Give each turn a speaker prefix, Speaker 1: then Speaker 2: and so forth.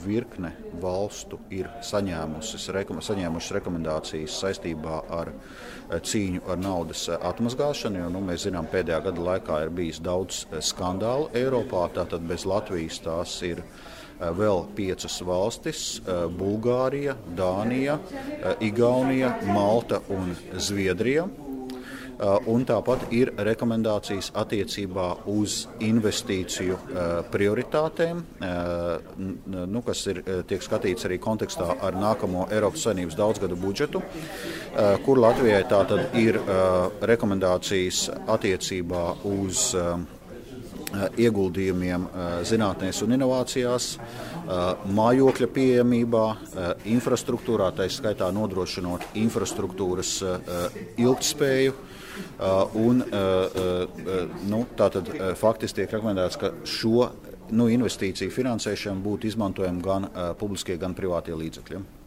Speaker 1: virkne valstu ir saņēmušas rekomendācijas saistībā ar cīņu ar naudas atmazgāšanu, jo mēs zinām, pēdējā gada laikā ir bijis daudz skandālu Eiropā, tātad bez Latvijas tās ir vēl 5 valstis – Bulgārija, Dānija, Igaunija, Malta un Zviedrija. Un tāpat ir rekomendācijas attiecībā uz investīciju prioritātēm, kas tiek skatīts arī kontekstā ar nākamo Eiropas Savienības daudzgadu budžetu, kur Latvijai tātad ir rekomendācijas attiecībā uz ieguldījumiem zinātnēs un inovācijās, mājokļa pieejamībā, infrastruktūrā, tā skaitā nodrošinot infrastruktūras ilgtspēju. Tātad faktiski tiek rekomendēts, ka šo investīciju finansēšanu būtu izmantojami gan publiskie, gan privātie līdzekļi.